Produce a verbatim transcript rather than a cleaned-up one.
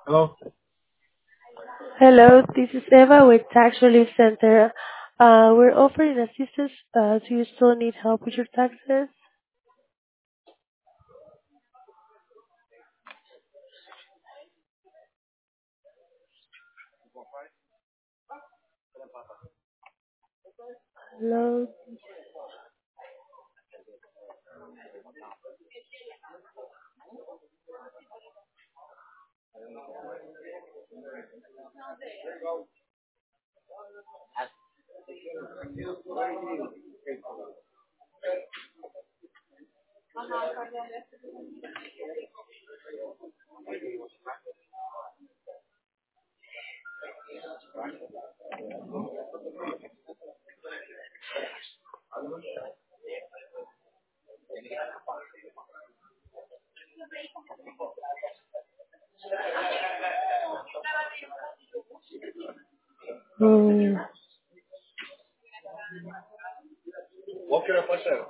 Hello? Hello, this is Eva with Tax Relief Center. Uh, we're offering assistance. Uh, do you still need help with your taxes? Hello. Hmm. What can I push out?